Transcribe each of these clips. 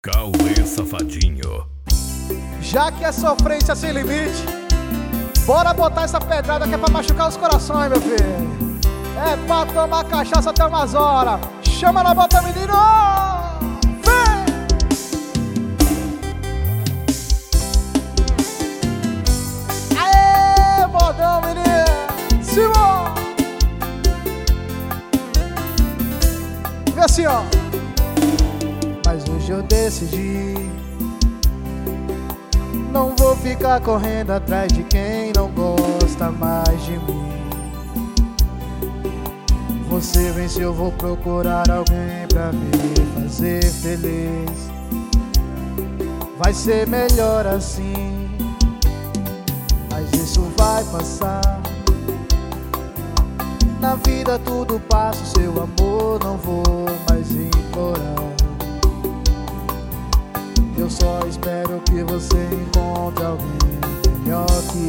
Cauê Safadinho. Já que é sofrência sem limite, bora botar essa pedrada que é pra machucar os corações, meu filho. É pra tomar cachaça até umas horas. Chama na bota, menino! Vem! Aê, modão, menino! Simão! Vê assim, ó. Mas hoje eu decidi, não vou ficar correndo atrás de quem não gosta mais de mim. Você venceu, vou procurar alguém pra me fazer feliz. Vai ser melhor assim, mas isso vai passar. Na vida tudo passa, seu amor não vou mais implorar. Eu só espero que você encontre alguém melhor que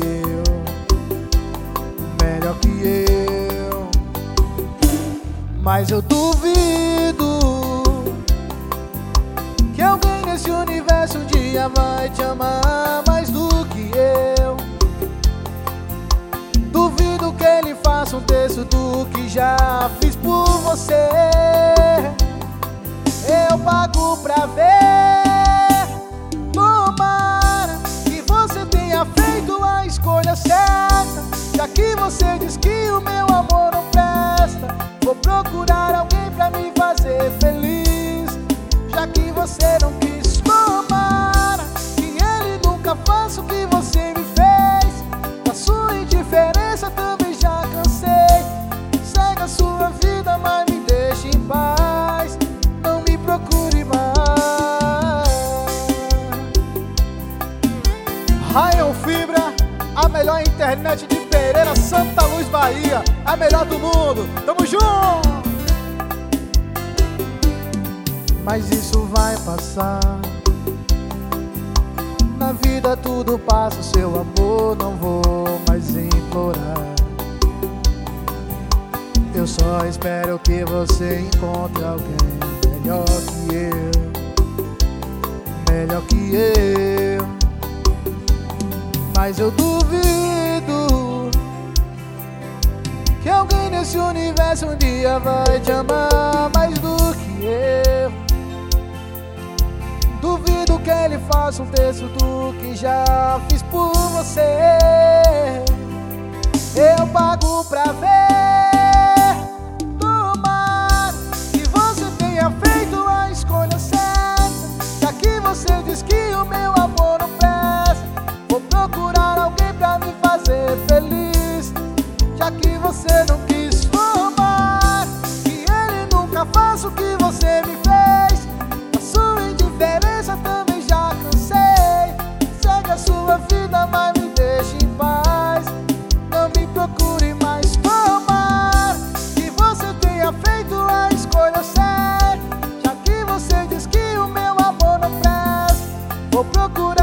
eu, melhor que eu. Mas eu duvido que alguém nesse universo um dia vai te amar mais do que eu. Duvido que ele faça um terço do que já fiz por você. Eu pago pra ver. Tomara que você tenha feito a escolha certa. Já que você diz que o meu amor não presta, vou procurar alguém pra me fazer feliz. Já que você não quis, tomara que ele nunca faça o que você me fez. Da sua indiferença também já cansei. Segue a sua vida, mas me deixe em paz. Não me procure mais. Rayon Fibra, a melhor internet de Pereira, Santa Luz, Bahia. A melhor do mundo, tamo junto! Mas isso vai passar. Na vida tudo passa, o seu amor não vou mais implorar. Eu só espero que você encontre alguém melhor que eu, melhor que eu. Mas eu duvido que alguém nesse universo um dia vai te amar mais do que eu. Duvido que ele faça um terço do que já fiz por você. Eu pago pra ver. Tomara que você tenha feito a escolha certa. Já que você diz que o meu amor não presta, vou procurar alguém pra me fazer feliz. Já que você não quis, tomar que ele nunca faça o que você me fez. A sua indiferença também já cansei. Segue a sua vida, mas me deixe em paz. Não me procure mais. Tomar que você tenha feito a escolha certa. Já que você diz que o meu amor não presta, vou procurar